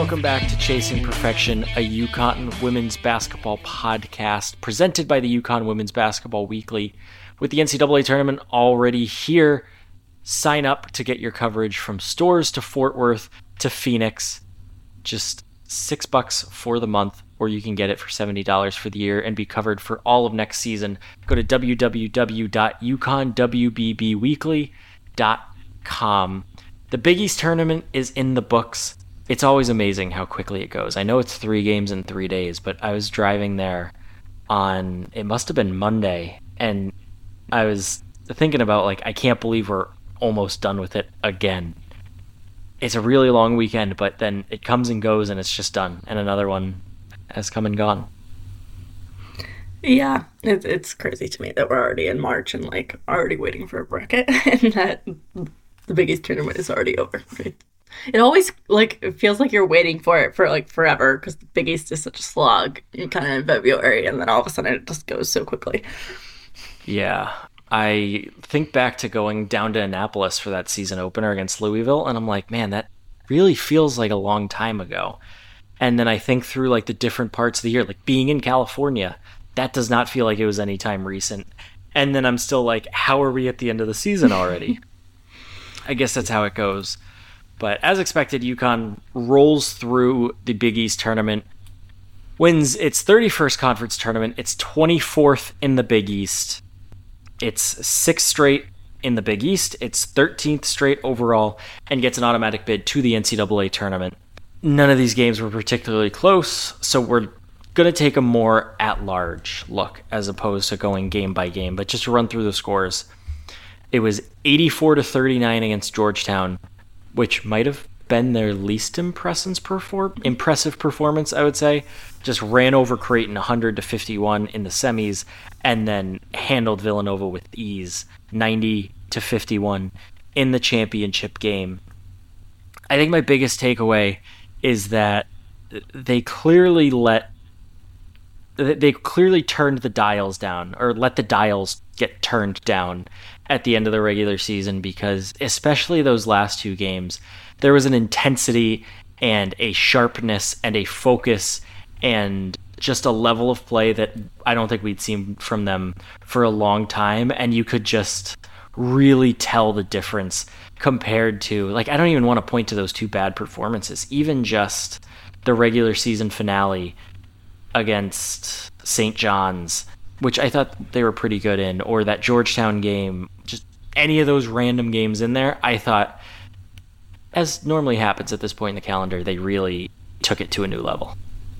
Welcome back to Chasing Perfection, a UConn women's basketball podcast presented by the UConn Women's Basketball Weekly. With the NCAA tournament already here, sign up to get your coverage from Stores to Fort Worth to Phoenix. Just $6 for the month, or you can get it for $70 for the year and be covered for all of next season. Go to www.uconnwbweekly.com. The Big East tournament is in the books. It's always amazing how quickly it goes. I know it's 3 games in 3 days, but I was driving there on, it must have been Monday, and I was thinking about, like, I can't believe we're almost done with it again. It's a really long weekend, but then it comes and goes and it's just done, and another one has come and gone. Yeah, it's crazy to me that we're already in March and, like, already waiting for a bracket and that the Big East tournament is already over. It always, like, it feels like you're waiting for it for, like, forever because the Big East is such a slog kind of in February, and then all of a sudden it just goes so quickly. Yeah, I think back to going down to Annapolis for that season opener against Louisville, and I'm like, man, that really feels like a long time ago. And then I think through, like, the different parts of the year, like being in California, that does not feel like it was any time recent. And then I'm still like, how are we at the end of the season already? I guess that's how it goes. But as expected, UConn rolls through the Big East tournament, wins its 31st conference tournament. It's 24th in the Big East. It's 6th straight in the Big East. It's 13th straight overall, and gets an automatic bid to the NCAA tournament. None of these games were particularly close, so we're going to take a more at-large look as opposed to going game by game. But just to run through the scores, it was 84-39 against Georgetown, which might have been their least impressive performance, I would say. Just ran over Creighton 100-51 in the semis, and then handled Villanova with ease, 90-51 in the championship game. I think my biggest takeaway is that they clearly turned the dials down, or let the dials get turned down at the end of the regular season, because especially those last 2 games, there was an intensity and a sharpness and a focus and just a level of play that I don't think we'd seen from them for a long time, and you could just really tell the difference compared to, like, I don't even want to point to those 2 bad performances, even just the regular season finale against St. John's, which I thought they were pretty good in, or that Georgetown game, just any of those random games in there, I thought, as normally happens at this point in the calendar, they really took it to a new level.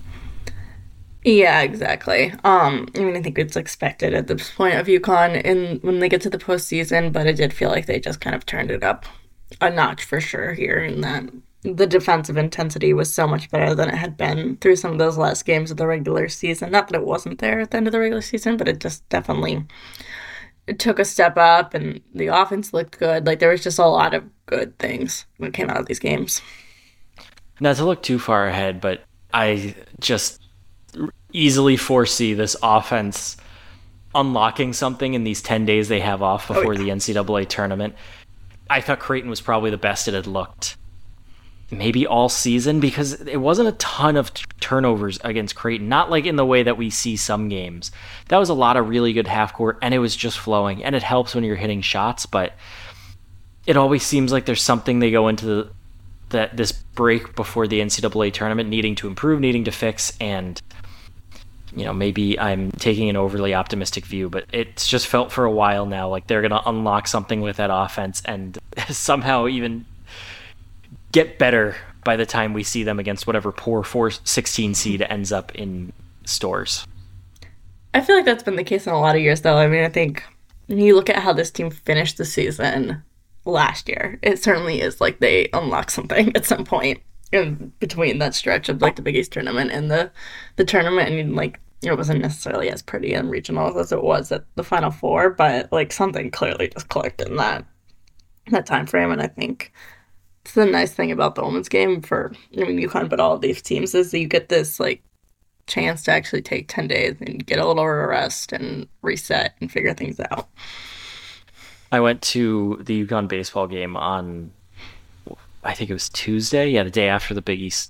Yeah, exactly. I mean, I think it's expected at this point of UConn when they get to the postseason, but it did feel like they just kind of turned it up a notch for sure here, in that the defensive intensity was so much better than it had been through some of those last games of the regular season. Not that it wasn't there at the end of the regular season, but it just definitely took a step up, and the offense looked good. Like, there was just a lot of good things that came out of these games. Not to look too far ahead, but I just easily foresee this offense unlocking something in these 10 days they have off before the NCAA tournament. I thought Creighton was probably the best it had looked maybe all season, because it wasn't a ton of turnovers against Creighton, not like in the way that we see some games. That was a lot of really good half court, and it was just flowing, and it helps when you're hitting shots, but it always seems like there's something they go into this break before the NCAA tournament needing to improve, needing to fix, and maybe I'm taking an overly optimistic view, but it's just felt for a while now like they're going to unlock something with that offense and somehow even get better by the time we see them against whatever poor 4-16 seed ends up in Stores. I feel like that's been the case in a lot of years, though. I mean, I think when you look at how this team finished the season last year, it certainly is like they unlocked something at some point in between that stretch of, like, the Big East tournament and the tournament, and, like, it wasn't necessarily as pretty and regional as it was at the Final Four, but, like, something clearly just clicked in that time frame. And I think it's the nice thing about the women's game for, UConn, but all of these teams, is that you get this, like, chance to actually take 10 days and get a little rest and reset and figure things out. I went to the UConn baseball game on, I think it was Tuesday, the day after the Big East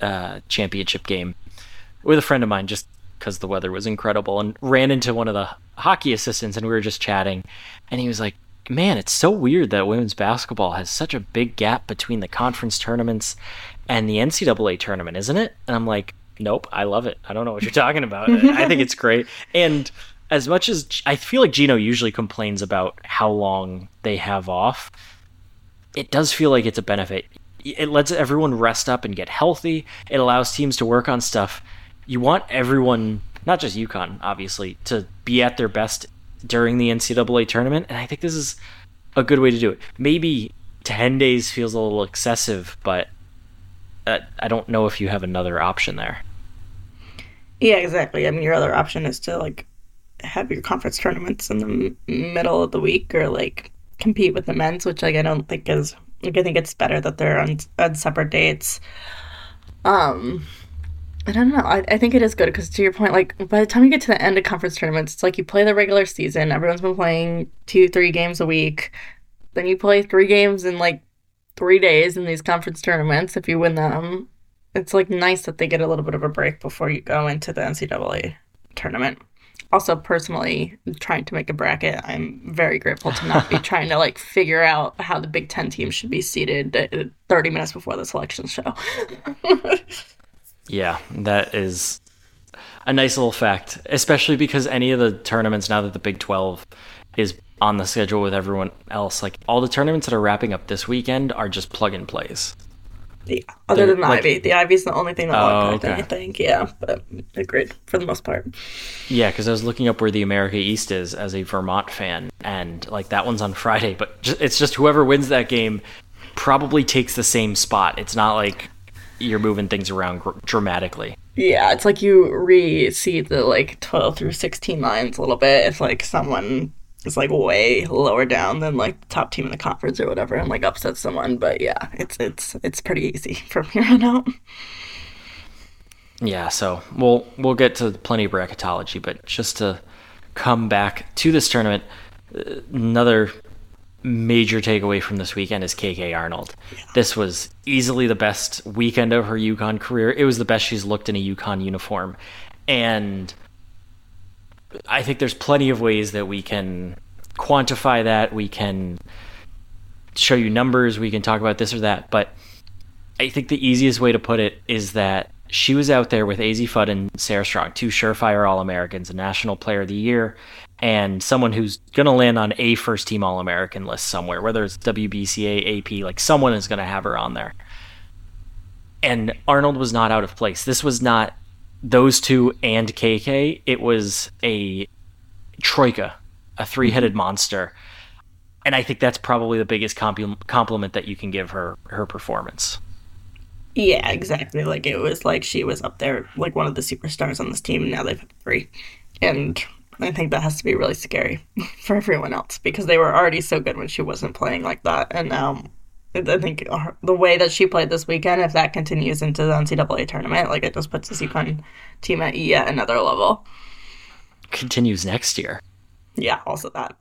championship game with a friend of mine just because the weather was incredible, and ran into one of the hockey assistants, and we were just chatting, and he was like, man, it's so weird that women's basketball has such a big gap between the conference tournaments and the NCAA tournament, isn't it? And I'm like, nope, I love it. I don't know what you're talking about. I think it's great. And as much as I feel like Gino usually complains about how long they have off, it does feel like it's a benefit. It lets everyone rest up and get healthy. It allows teams to work on stuff. You want everyone, not just UConn, obviously, to be at their best during the NCAA tournament, and I think this is a good way to do it. Maybe 10 days feels a little excessive, but I don't know if you have another option there. Yeah, exactly. I mean, your other option is to like have your conference tournaments in the middle of the week, or like compete with the men's, which like I don't think is like, I think it's better that they're on separate dates. I don't know. I think it is good because, to your point, like by the time you get to the end of conference tournaments, it's like you play the regular season. Everyone's been playing 2-3 games a week. Then you play 3 games in like 3 days in these conference tournaments. If you win them, it's like nice that they get a little bit of a break before you go into the NCAA tournament. Also, personally, trying to make a bracket, I'm very grateful to not be trying to like figure out how the Big Ten teams should be seated 30 minutes before the selection show. Yeah, that is a nice little fact, especially because any of the tournaments, now that the Big 12 is on the schedule with everyone else, like all the tournaments that are wrapping up this weekend are just plug and plays. Yeah, other than the Ivy. The Ivy's the only thing that won't affect anything, yeah, but they're great for the most part. Yeah, because I was looking up where the America East is as a Vermont fan, and like that one's on Friday, but it's just whoever wins that game probably takes the same spot. It's not like you're moving things around dramatically. Yeah, it's like you re-see the like 12 through 16 lines a little bit if like someone is like way lower down than like the top team in the conference or whatever and like upsets someone. But yeah, it's pretty easy from here on out. Yeah, so we'll get to plenty of bracketology, but just to come back to this tournament, another major takeaway from this weekend is KK Arnold. Yeah. This was easily the best weekend of her UConn career. It was the best she's looked in a UConn uniform. And I think there's plenty of ways that we can quantify that. We can show you numbers. We can talk about this or that. But I think the easiest way to put it is that she was out there with Azzi Fudd and Sarah Strong, 2 surefire All-Americans, a National Player of the Year, and someone who's going to land on a first-team All-American list somewhere, whether it's WBCA, AP, like someone is going to have her on there. And Arnold was not out of place. This was not those two and KK. It was a troika, a three-headed monster. And I think that's probably the biggest compliment that you can give her performance. Yeah, exactly. Like, it was like she was up there, like one of the superstars on this team, and now they've had 3. And I think that has to be really scary for everyone else because they were already so good when she wasn't playing like that. And now I think the way that she played this weekend, if that continues into the NCAA tournament, like it just puts the UConn team at yet another level. Continues next year. Yeah, also that.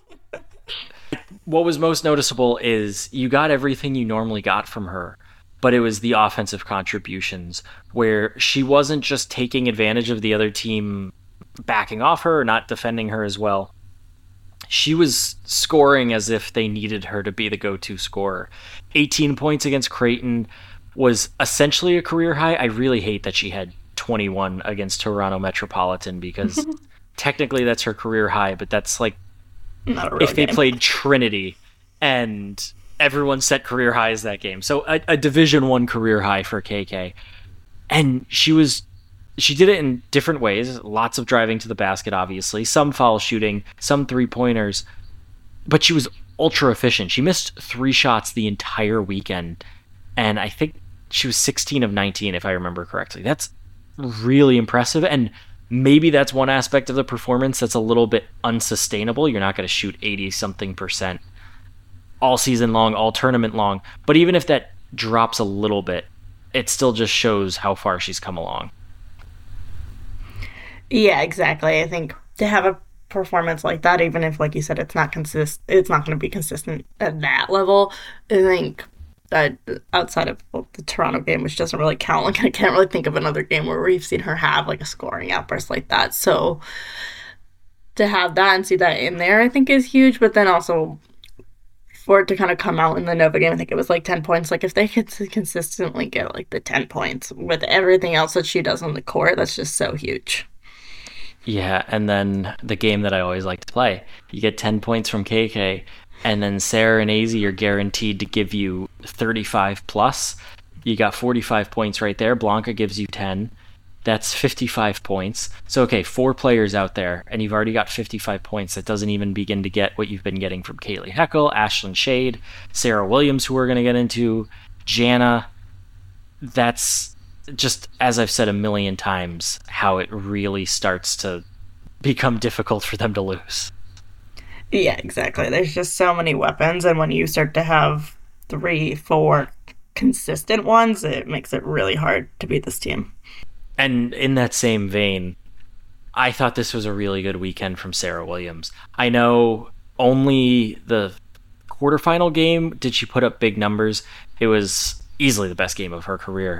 What was most noticeable is you got everything you normally got from her, but it was the offensive contributions where she wasn't just taking advantage of the other team backing off her or not defending her as well. She was scoring as if they needed her to be the go-to scorer. 18 points against Creighton was essentially a career high. I really hate that she had 21 against Toronto Metropolitan because technically that's her career high, but that's like if they played Trinity and everyone set career highs that game. So a Division I career high for KK. And she did it in different ways. Lots of driving to the basket, obviously. Some foul shooting, some three-pointers. But she was ultra efficient. She missed 3 shots the entire weekend. And I think she was 16 of 19, if I remember correctly. That's really impressive. And maybe that's one aspect of the performance that's a little bit unsustainable. You're not going to shoot 80-something% all season long, all tournament long. But even if that drops a little bit, it still just shows how far she's come along. Yeah, exactly. I think to have a performance like that, even if, like you said, it's not going to be consistent at that level, I think that outside of the Toronto game, which doesn't really count. Like I can't really think of another game where we've seen her have like a scoring outburst like that. So to have that and see that in there, I think is huge. But then also for it to kind of come out in the Nova game, I think it was like 10 points. Like if they could consistently get like the 10 points with everything else that she does on the court, that's just so huge. Yeah, and then the game that I always like to play, you get 10 points from KK, and then Sarah and AZ are guaranteed to give you 35 plus. You got 45 points right there. Blanca gives you 10. That's 55 points. So, okay, 4 players out there, and you've already got 55 points. That doesn't even begin to get what you've been getting from Kaylee Heckle, Ashlyn Shade, Sarah Williams, who we're going to get into, Jana. That's just, as I've said a million times, how it really starts to become difficult for them to lose. Yeah, exactly. There's just so many weapons, and when you start to have 3, 4 consistent ones, it makes it really hard to beat this team. And in that same vein, I thought this was a really good weekend from Sarah Williams. I know only the quarterfinal game did she put up big numbers. It was easily the best game of her career.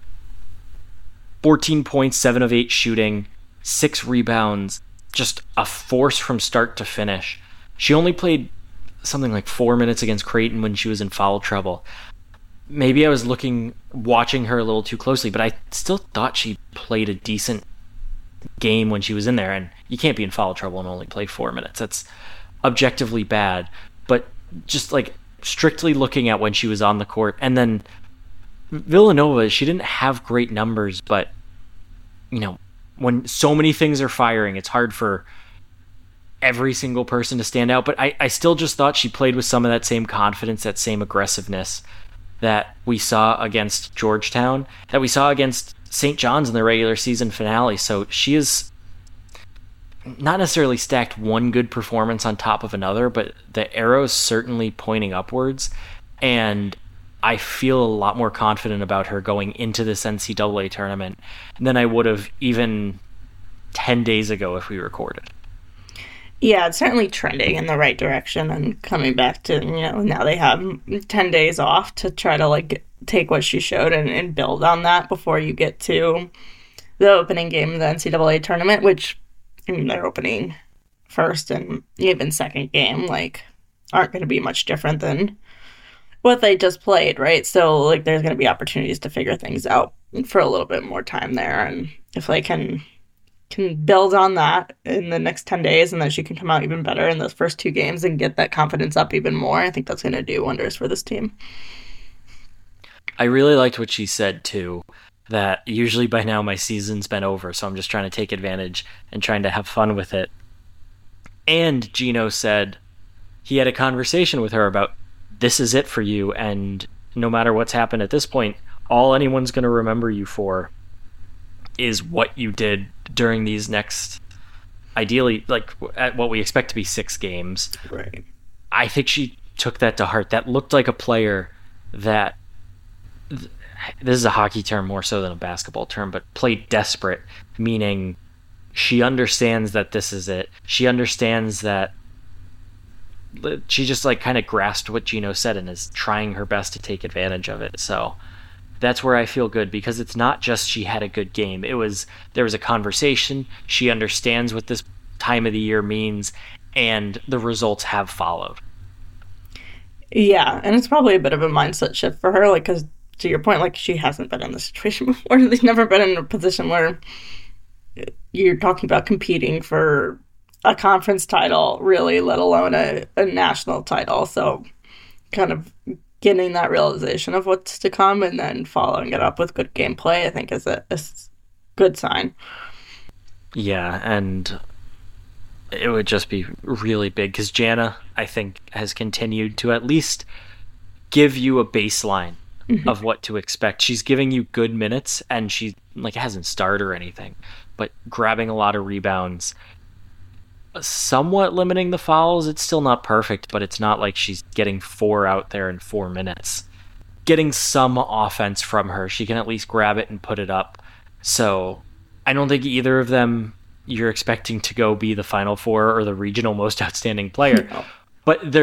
14 points, 7 of 8 shooting, 6 rebounds, just a force from start to finish. She only played something like 4 minutes against Creighton when she was in foul trouble. Maybe I was watching her a little too closely, but I still thought she played a decent game when she was in there, and you can't be in foul trouble and only play 4 minutes. That's objectively bad. But just like strictly looking at when she was on the court, and then Villanova, she didn't have great numbers, but when so many things are firing, it's hard for every single person to stand out. But I still just thought she played with some of that same confidence, that same aggressiveness that we saw against Georgetown, that we saw against St. John's in the regular season finale. So she is not necessarily stacked one good performance on top of another, but the arrow's certainly pointing upwards. And I feel a lot more confident about her going into this NCAA tournament than I would have even 10 days ago if we recorded. Yeah, it's certainly trending in the right direction and coming back to, now they have 10 days off to try to like take what she showed and build on that before you get to the opening game of the NCAA tournament, which, I mean, their opening first and even second game, like, aren't going to be much different than what they just played, right? So, like, there's going to be opportunities to figure things out for a little bit more time there. And if they can build on that in the next 10 days and then she can come out even better in those first 2 games and get that confidence up even more, I think that's going to do wonders for this team. I really liked what she said, too, that usually by now my season's been over, so I'm just trying to take advantage and trying to have fun with it. And Gino said he had a conversation with her about this is it for you, and no matter what's happened at this point, all anyone's going to remember you for is what you did during these next, ideally, like at what we expect to be 6 games. Right. I think she took that to heart. That looked like a player that, this is a hockey term more so than a basketball term, but played desperate, meaning she understands that this is it. She understands that she just like kind of grasped what Gino said and is trying her best to take advantage of it. So that's where I feel good, because it's not just she had a good game. There was a conversation. She understands what this time of the year means, and the results have followed. Yeah, and it's probably a bit of a mindset shift for her, like, because to your point, like, she hasn't been in this situation before. She's never been in a position where you're talking about competing for a conference title, really, let alone a national title. So kind of getting that realization of what's to come and then following it up with good gameplay, I think is a good sign. Yeah, and it would just be really big because Jana, I think, has continued to at least give you a baseline of what to expect. She's giving you good minutes, and she like hasn't starred or anything, but grabbing a lot of rebounds, somewhat limiting the fouls. It's still not perfect, but it's not like she's getting 4 out there in 4 minutes. Getting some offense from her. She can at least grab it and put it up. So I don't think either of them you're expecting to go be the Final Four or the regional most outstanding player. No. But they're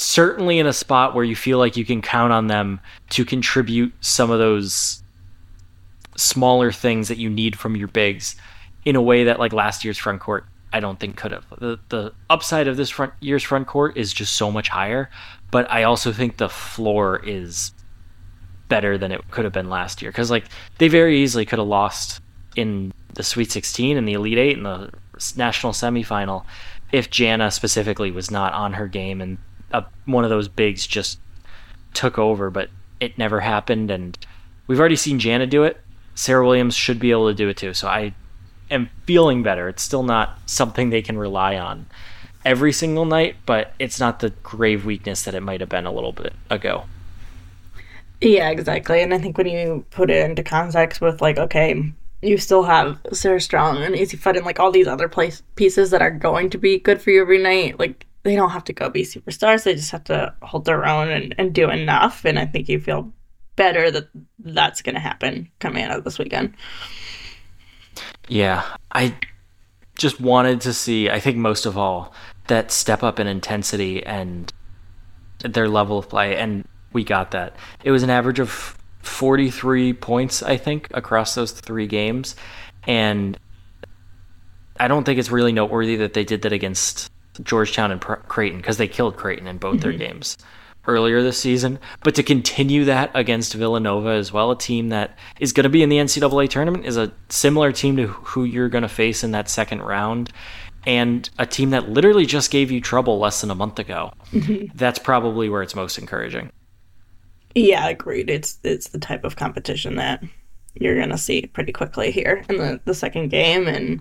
certainly in a spot where you feel like you can count on them to contribute some of those smaller things that you need from your bigs in a way that like last year's front court I don't think could have. The upside of this year's front court is just so much higher, but I also think the floor is better than it could have been last year, because like they very easily could have lost in the Sweet 16 and the Elite 8 and the national semifinal if Jana specifically was not on her game and one of those bigs just took over, but it never happened, and we've already seen Jana do it. Sarah Williams should be able to do it too, so I am feeling better. It's still not something they can rely on every single night, but it's not the grave weakness that it might have been a little bit ago. Yeah, exactly. And I think when you put it into context with like, okay, you still have Sarah Strong and Izzy Fudd and like all these other pieces that are going to be good for you every night, like they don't have to go be superstars. They just have to hold their own and do enough. And I think you feel better that that's going to happen coming out of this weekend. Yeah, I just wanted to see, I think most of all, that step up in intensity and their level of play, and we got that. It was an average of 43 points, I think, across those 3 games, and I don't think it's really noteworthy that they did that against Georgetown and Creighton, because they killed Creighton in both their games earlier this season, but to continue that against Villanova as well, a team that is going to be in the NCAA tournament, is a similar team to who you're going to face in that second round, and a team that literally just gave you trouble less than a month ago. That's probably where it's most encouraging. Yeah, agreed. It's the type of competition that you're going to see pretty quickly here in the second game, and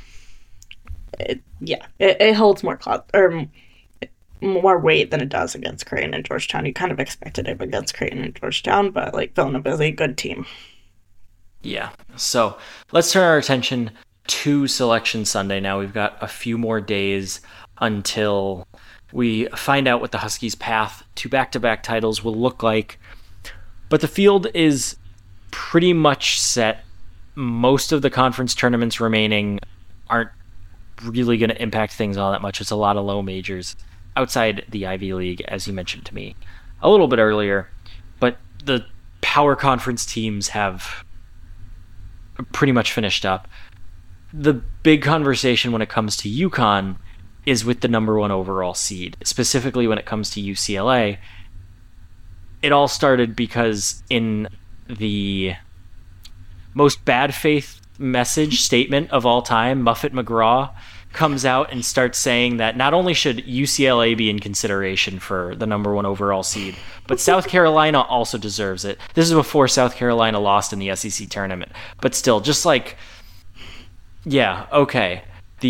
it holds more more weight than it does against Creighton and Georgetown. You kind of expected it against Creighton and Georgetown, but like Villanova is a good team. Yeah. So let's turn our attention to Selection Sunday now. We've got a few more days until we find out what the Huskies' path to back-to-back titles will look like. But the field is pretty much set. Most of the conference tournaments remaining aren't really going to impact things all that much. It's a lot of low majors outside the Ivy League, as you mentioned to me a little bit earlier. But the power conference teams have pretty much finished up. The big conversation when it comes to UConn is with the number 1 overall seed, specifically when it comes to UCLA. It all started because in the most bad faith message statement of all time, Muffet McGraw comes out and starts saying that not only should UCLA be in consideration for the number 1 overall seed, but South Carolina also deserves it. This is before South Carolina lost in the SEC tournament. But still, just like, yeah, okay.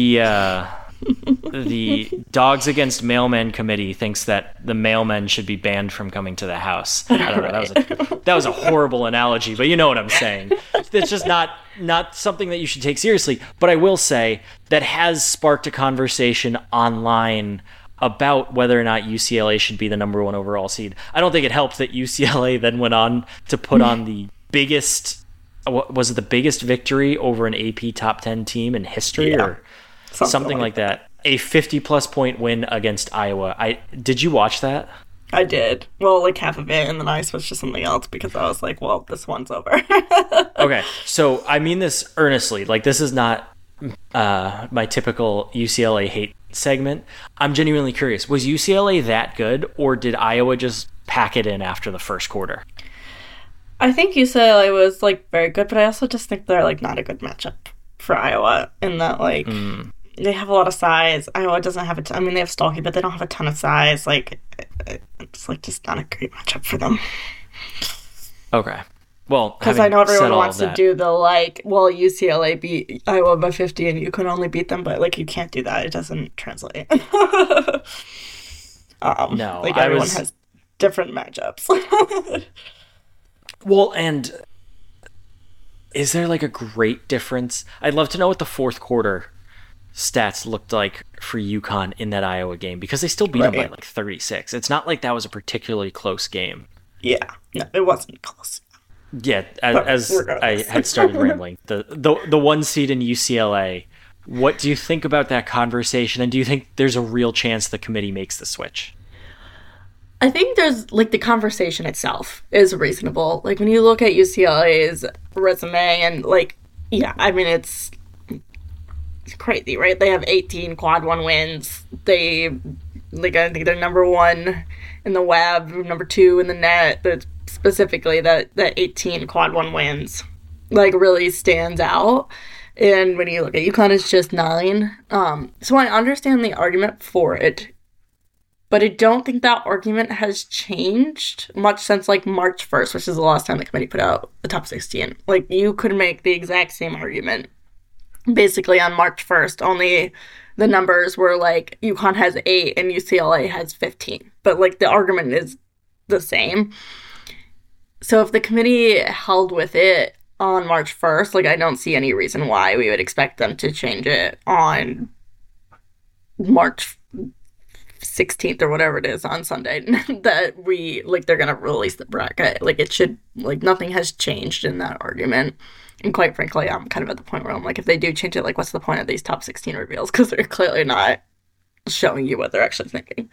The Dogs Against Mailmen committee thinks that the mailmen should be banned from coming to the house. I don't know. That was a horrible analogy, but you know what I'm saying. It's just not something that you should take seriously. But I will say that has sparked a conversation online about whether or not UCLA should be the number 1 overall seed. I don't think it helped that UCLA then went on to put on the biggest, was it the biggest victory over an AP top 10 team in history, or something like that. A 50-plus point win against Iowa. Did you watch that? I did. Well, like half of it, and then I switched to something else because I was like, well, this one's over. Okay, so I mean this earnestly. Like, this is not my typical UCLA hate segment. I'm genuinely curious. Was UCLA that good, or did Iowa just pack it in after the first quarter? I think UCLA was, like, very good, but I also just think they're, like, not a good matchup for Iowa in that, like... They have a lot of size. Iowa doesn't have I mean, they have Stolke, but they don't have a ton of size. Like, it's like just not a great matchup for them. Okay. Well, because I know everyone wants to do the, like, well, UCLA beat Iowa by 50 and you can only beat them, but, like, you can't do that. It doesn't translate. No. Like, everyone has different matchups. Well, and is there, like, a great difference? I'd love to know what the fourth quarter stats looked like for UConn in that Iowa game, because they still beat them by like 36. It's not like that was a particularly close game. Yeah, no, it wasn't close. Yeah, as I had started rambling, the 1 seed in UCLA, what do you think about that conversation, and do you think there's a real chance the committee makes the switch? I think there's like the conversation itself is reasonable. Like when you look at UCLA's resume and like, yeah, I mean it's crazy, right? They have 18 quad one wins. They like I think they're number one in the web, number two in the net, but specifically that 18 quad one wins like really stands out. And when you look at UConn, it's just 9. So I understand the argument for it, but I don't think that argument has changed much since like March 1st, which is the last time the committee put out the top 16. Like you could make the exact same argument basically on March 1st, only the numbers were like UConn has 8 and UCLA has 15. But like the argument is the same. So if the committee held with it on March 1st, like I don't see any reason why we would expect them to change it on March 16th or whatever it is on Sunday that we like they're gonna release the bracket. Like it should like nothing has changed in that argument. And quite frankly, I'm kind of at the point where I'm like, if they do change it, like what's the point of these top 16 reveals? Because they're clearly not showing you what they're actually thinking.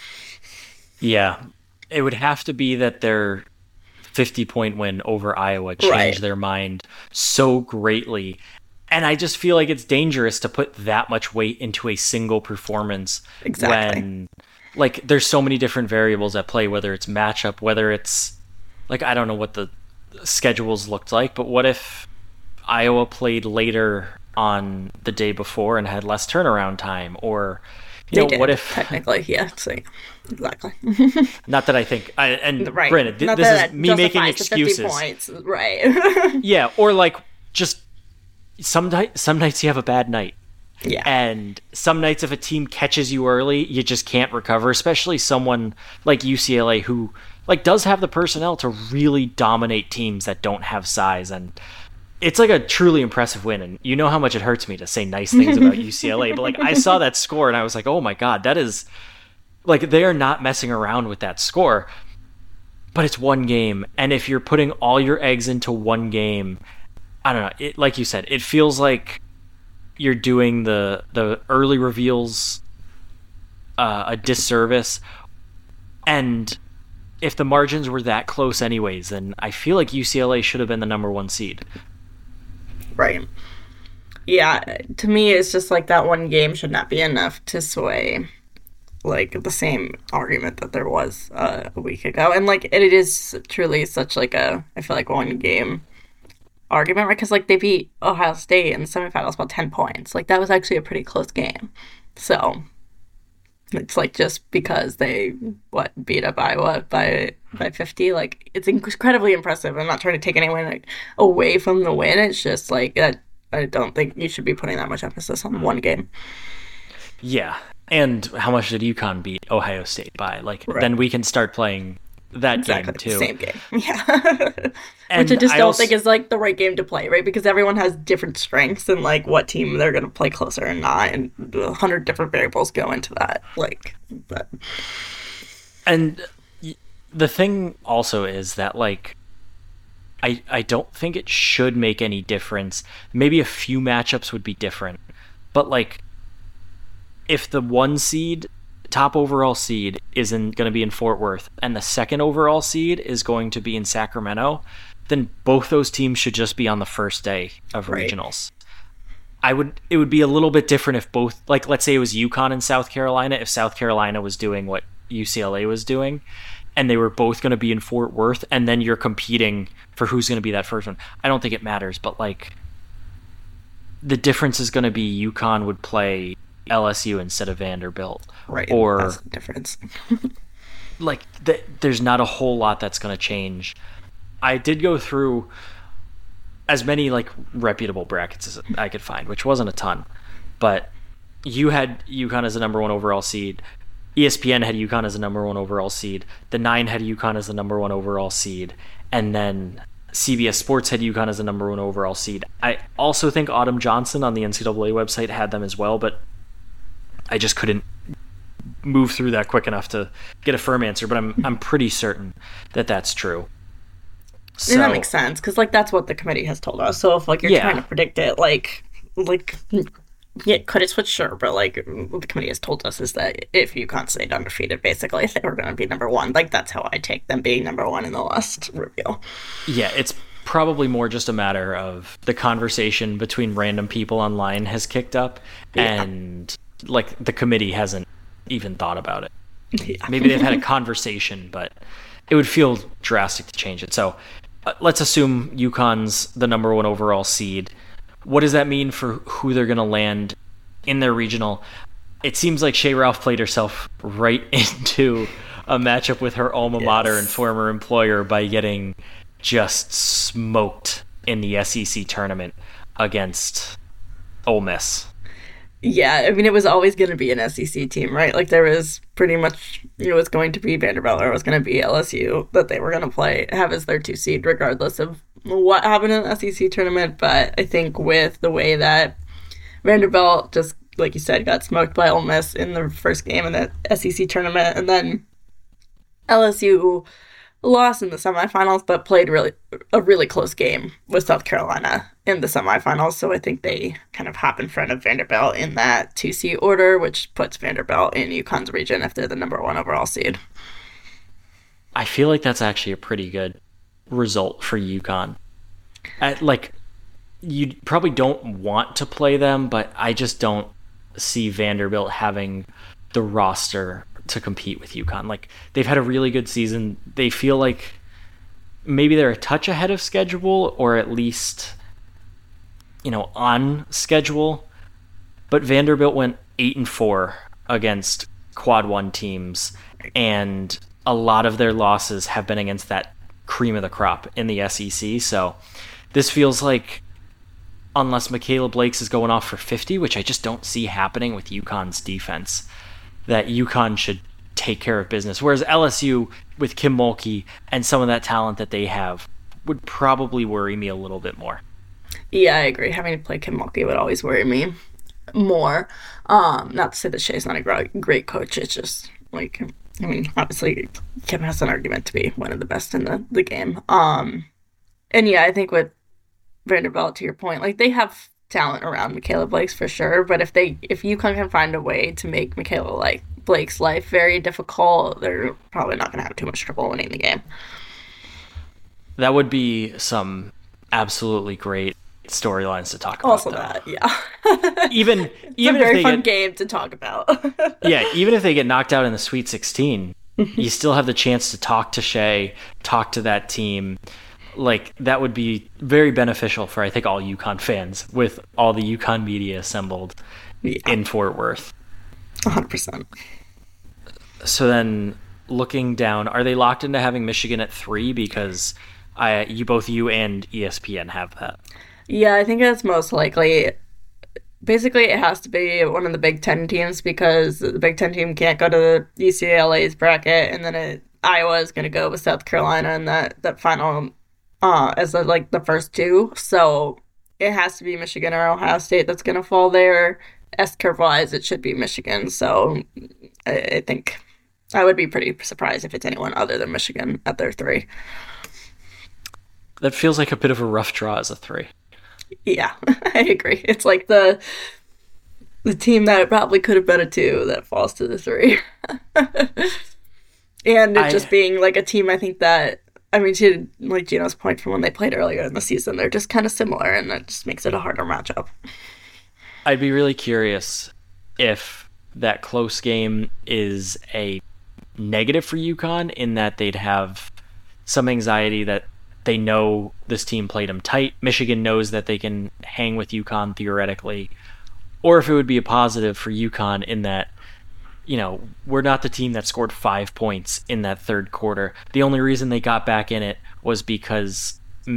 Yeah. It would have to be that their 50-point win over Iowa changed their mind so greatly. And I just feel like it's dangerous to put that much weight into a single performance when like there's so many different variables at play, whether it's matchup, whether it's like I don't know what the schedules looked like, but what if Iowa played later on the day before and had less turnaround time? Or what if technically, yeah, so, exactly. Not that I think, granted, this is me making excuses. 50 points, right? Yeah, or like just some nights you have a bad night. Yeah. And some nights if a team catches you early, you just can't recover, especially someone like UCLA who like does have the personnel to really dominate teams that don't have size. And it's like a truly impressive win. And you know how much it hurts me to say nice things about UCLA, but like I saw that score and I was like, oh my God, that is like, they are not messing around with that score, but it's one game. And if you're putting all your eggs into one game, I don't know. Like you said, it feels like you're doing the early reveals a disservice. And if the margins were that close anyways, then I feel like UCLA should have been the number 1 seed. Right. Yeah, to me, it's just like that one game should not be enough to sway like the same argument that there was a week ago. And like it is truly such like a, I feel like one game argument, right? Because like they beat Ohio State in the semifinals about 10 points. Like that was actually a pretty close game. So it's like just because they beat up Iowa by 50, like it's incredibly impressive. I'm not trying to take anyone like, away from the win. It's just like I don't think you should be putting that much emphasis on one game. Yeah, and how much did UConn beat Ohio State by? Like then we can start playing that game too. Same game, yeah. Which I just don't think is like the right game to play, right? Because everyone has different strengths and like what team they're going to play closer and not, and 100 different variables go into that. Like, but and the thing also is that like I don't think it should make any difference. Maybe a few matchups would be different, but like if the 1 seed, top overall seed, isn't going to be in Fort Worth and the 2nd overall seed is going to be in Sacramento, then both those teams should just be on the first day of regionals. It would be a little bit different if both, like let's say it was UConn and South Carolina, if South Carolina was doing what UCLA was doing and they were both going to be in Fort Worth and then you're competing for who's going to be that first one. I don't think it matters, but like the difference is going to be UConn would play LSU instead of Vanderbilt, right? Or that's the difference. like there's not a whole lot that's going to change. I did go through as many like reputable brackets as I could find, which wasn't a ton, but you had UConn as the number 1 overall seed. ESPN had UConn as the number 1 overall seed. The 9 had UConn as the number 1 overall seed, and then CBS Sports had UConn as the number 1 overall seed. I also think Autumn Johnson on the NCAA website had them as well, but I just couldn't move through that quick enough to get a firm answer, but I'm pretty certain that that's true. So, and that makes sense because like that's what the committee has told us. So if like you're trying to predict it, like Yeah, could it switch? Sure, but like what the committee has told us is that if UConn stayed undefeated, basically they were going to be number one. Like that's how I take them being number one in the last review. Yeah, it's probably more just a matter of the conversation between random people online has kicked up, Yeah. and like the committee hasn't even thought about it. Yeah. Maybe they've had a conversation, but it would feel drastic to change it. So let's assume UConn's the number one overall seed. What does that mean for who they're going to land in their regional? It seems like Shea Ralph played herself right into a matchup with her alma mater and former employer by getting just smoked in the SEC tournament against Ole Miss. Yeah, I mean, it was always going to be an SEC team, right? Like, there was pretty much, it was going to be Vanderbilt or it was going to be LSU that they were going to play, have as their 2 seed, regardless of what happened in the SEC tournament. But I think with the way that Vanderbilt just, like you said, got smoked by Ole Miss in the first game in the SEC tournament, and then LSU lost in the semifinals, but played a really close game with South Carolina in the semifinals. So I think they kind of hop in front of Vanderbilt in that 2 seed order, which puts Vanderbilt in UConn's region if they're the number one overall seed. I feel like that's actually a pretty good result for UConn. Like, you probably don't want to play them, but I just don't see Vanderbilt having the roster to compete with UConn. Like, they've had a really good season. They feel like maybe they're a touch ahead of schedule, or at least, on schedule. But Vanderbilt went 8-4 against quad one teams, and a lot of their losses have been against that cream of the crop in the SEC. So this feels like, unless Michaela Blakes is going off for 50, which I just don't see happening with UConn's defense, that UConn should take care of business. Whereas LSU, with Kim Mulkey and some of that talent that they have, would probably worry me a little bit more. Yeah, I agree. Having to play Kim Mulkey would always worry me more. Not to say that Shea's not a great coach. It's just like, I mean, obviously Kim has an argument to be one of the best in the game. And yeah, I think with Vanderbilt, to your point, like they have talent around Michaela Blakes for sure, but if UConn can find a way to make Michaela Blake's life very difficult, they're probably not going to have too much trouble winning the game. That would be some absolutely great storylines to talk about. Also, though. that, yeah. even it's a very fun game to talk about. Yeah, even if they get knocked out in the Sweet 16, you still have the chance to talk to Shea, talk to that team. Like, that would be very beneficial for, I think, all UConn fans, with all the UConn media assembled in Fort Worth. 100%. So then, looking down, are they locked into having Michigan at 3? Because both you and ESPN have that. Yeah, I think that's most likely. Basically, it has to be one of the Big Ten teams because the Big Ten team can't go to UCLA's bracket, and then Iowa is going to go with South Carolina in that final as the first 2. So it has to be Michigan or Ohio State that's going to fall there. S-curve wise, it should be Michigan. So I think I would be pretty surprised if it's anyone other than Michigan at their 3. That feels like a bit of a rough draw as a 3. Yeah, I agree. It's like the team that probably could have been a 2 that falls to the 3. And it just being like a team, I think that, I mean, to like Gino's point from when they played earlier in the season, they're just kind of similar, and that just makes it a harder matchup. I'd be really curious if that close game is a negative for UConn, in that they'd have some anxiety that they know this team played them tight. Michigan knows that they can hang with UConn theoretically. Or if it would be a positive for UConn in that, we're not the team that scored 5 points in that third quarter. The only reason they got back in it was because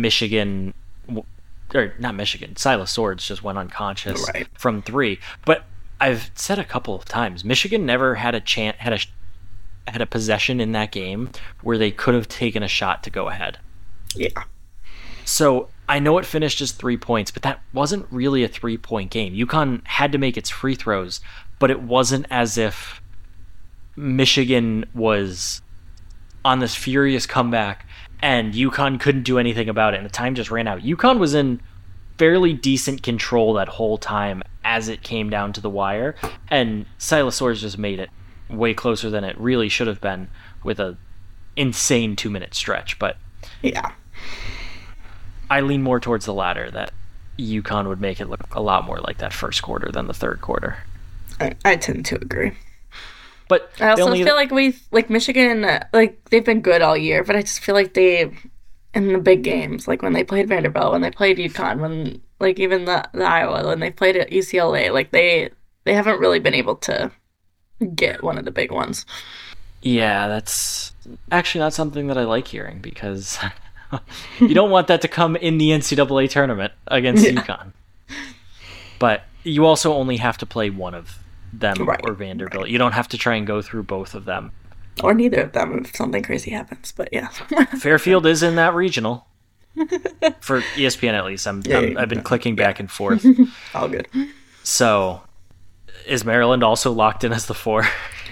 Silas Swords just went unconscious from 3. But I've said a couple of times, Michigan never had a possession in that game where they could have taken a shot to go ahead. Yeah. So I know it finished as 3 points, but that wasn't really a 3-point game. UConn had to make its free throws, but it wasn't as if Michigan was on this furious comeback and UConn couldn't do anything about it and the time just ran out. UConn was in fairly decent control that whole time as it came down to the wire. And Silas Orr just made it way closer than it really should have been with a insane 2-minute stretch. But yeah, I lean more towards the latter, that UConn would make it look a lot more like that first quarter than the third quarter. I tend to agree. But I also feel like Michigan, like they've been good all year, but I just feel like they, in the big games, like when they played Vanderbilt, when they played UConn, when like even the Iowa, when they played at UCLA, like they haven't really been able to get one of the big ones. Yeah, that's actually not something that I like hearing, because you don't want that to come in the NCAA tournament against UConn. But you also only have to play one of them or Vanderbilt. Right. You don't have to try and go through both of them. Or neither of them if something crazy happens, but yeah. Fairfield is in that regional. For ESPN at least. I've been clicking back and forth. All good. So, is Maryland also locked in as the 4?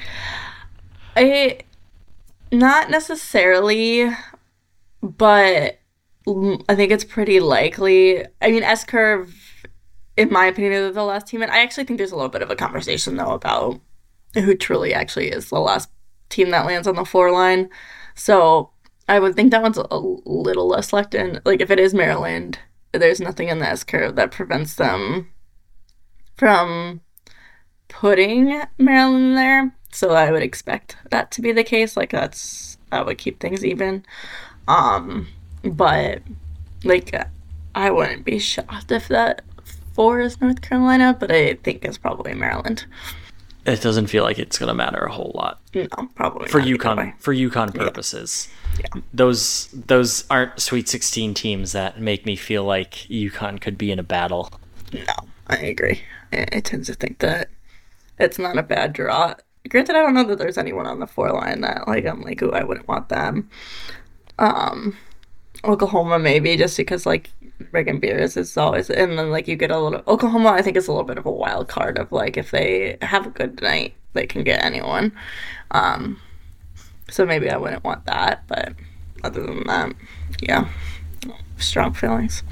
Not necessarily, but I think it's pretty likely. I mean, S-Curve, in my opinion, is the last team. And I actually think there's a little bit of a conversation, though, about who truly actually is the last team that lands on the 4 line. So I would think that one's a little less locked in. Like, if it is Maryland, there's nothing in the S-Curve that prevents them from putting Maryland there. So I would expect that to be the case. Like, that would keep things even. But, like, I wouldn't be shocked if that 4 is North Carolina, but I think it's probably Maryland. It doesn't feel like it's going to matter a whole lot. No, probably for not UConn. For UConn purposes, yeah. Those aren't Sweet 16 teams that make me feel like UConn could be in a battle. No, I agree. I tend to think that it's not a bad draw. Granted, I don't know that there's anyone on the 4 line that like I'm like, ooh, I wouldn't want them. Oklahoma maybe, just because like Reagan Beers is always, and then like you get a little Oklahoma. I think is a little bit of a wild card of like if they have a good night, they can get anyone. So maybe I wouldn't want that, but other than that, yeah, strong feelings.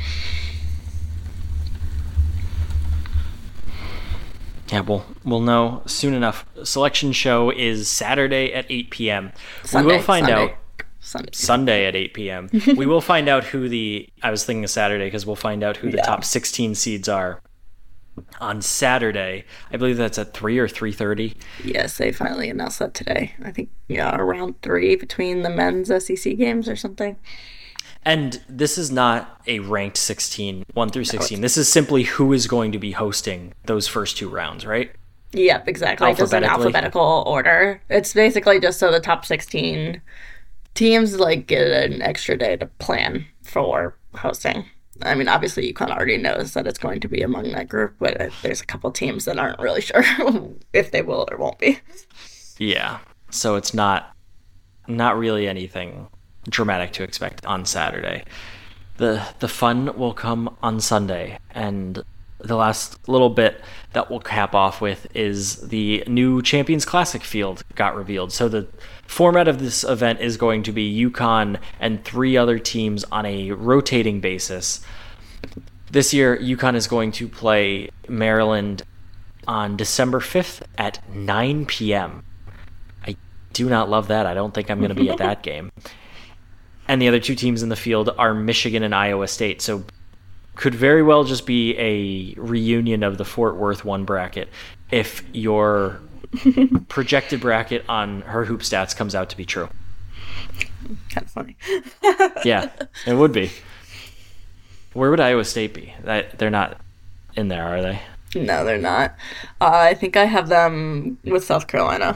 Yeah, we'll know soon enough. Selection show is Saturday at 8 p.m. We will find out. Sunday at 8 p.m. We will find out who I was thinking of Saturday because we'll find out who the top 16 seeds are on Saturday. I believe that's at 3 or 3:30. Yes, they finally announced that today. I think, around 3 between the men's SEC games or something. And this is not a ranked 16, 1 through 16. This is simply who is going to be hosting those first 2 rounds, right? Yep, exactly. Just in alphabetical order. It's basically just so the top 16 teams like get an extra day to plan for hosting. I mean, obviously UConn already knows that it's going to be among that group, but there's a couple teams that aren't really sure if they will or won't be. Yeah, so it's not really anything dramatic to expect on Saturday. The fun will come on Sunday, and the last little bit that we'll cap off with is the new Champions Classic field got revealed. So the format of this event is going to be UConn and 3 other teams on a rotating basis. This year, UConn is going to play Maryland on December 5th at 9 p.m. I do not love that. I don't think I'm going to be at that game. And the other 2 teams in the field are Michigan and Iowa State. So could very well just be a reunion of the Fort Worth 1 bracket if your projected bracket on her hoop stats comes out to be true. Kind of funny. Yeah, it would be. Where would Iowa State be? They're not in there, are they? No, they're not. I think I have them with South Carolina.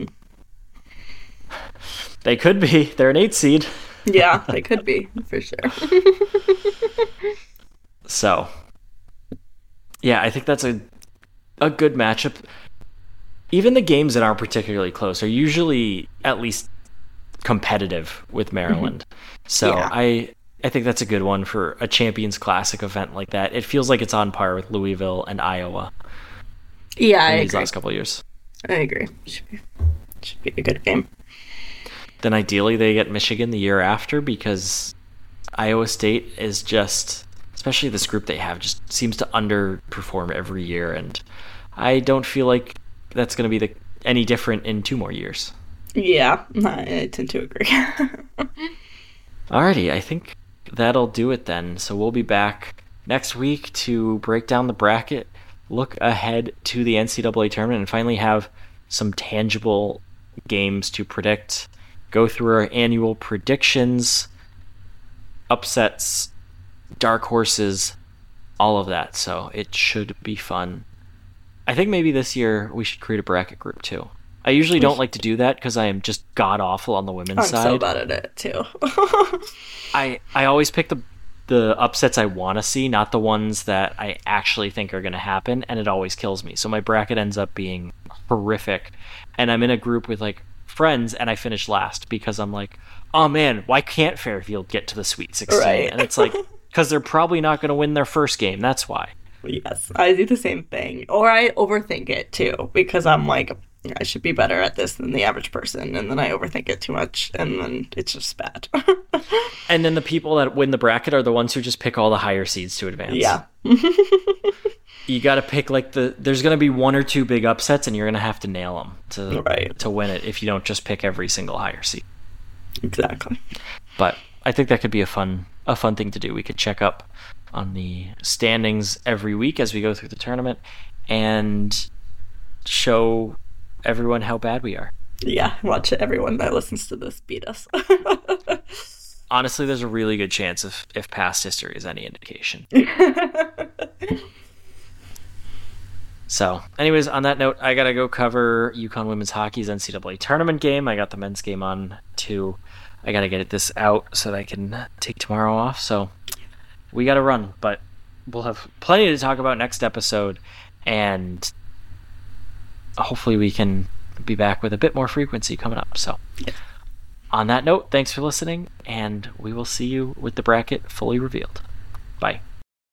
They could be. They're an 8 seed. Yeah, they could be, for sure. So, yeah, I think that's a good matchup. Even the games that aren't particularly close are usually at least competitive with Maryland. So yeah. I think that's a good one for a Champions Classic event like that. It feels like it's on par with Louisville and Iowa. Yeah, I agree. These last couple of years. I agree. Should be a good game. Then ideally they get Michigan the year after because Iowa State is just, as especially this group they have, just seems to underperform every year, and I don't feel like that's going to be any different in 2 more years. Yeah, I tend to agree. Alrighty, I think that'll do it then. So we'll be back next week to break down the bracket, look ahead to the NCAA tournament, and finally have some tangible games to predict, go through our annual predictions, upsets, dark horses, all of that. So it should be fun. I think maybe this year we should create a bracket group too. I usually don't like to do that because I am just god-awful on the women's side. I'm so bad at it too. I always pick the upsets I want to see, not the ones that I actually think are going to happen, and it always kills me. So my bracket ends up being horrific, and I'm in a group with like friends, and I finish last because I'm like, oh man, why can't Fairfield get to the Sweet 16? Right. And it's like, because they're probably not going to win their first game. That's why. Yes, I do the same thing. Or I overthink it too, because I'm like, I should be better at this than the average person, and then I overthink it too much, and then it's just bad. And then the people that win the bracket are the ones who just pick all the higher seeds to advance. Yeah. You got to pick there's going to be 1 or 2 big upsets, and you're going to have to nail them to win it if you don't just pick every single higher seed. Exactly. But I think that could be a fun thing to do. We could check up on the standings every week as we go through the tournament and show everyone how bad we are. Yeah, watch everyone that listens to this beat us. Honestly, there's a really good chance if past history is any indication. So, anyways, on that note, I gotta go cover UConn women's hockey's NCAA tournament game. I got the men's game on too. I gotta get this out so that I can take tomorrow off. So we gotta run, but we'll have plenty to talk about next episode, and hopefully we can be back with a bit more frequency coming up. So on that note, thanks for listening, and we will see you with the bracket fully revealed. Bye.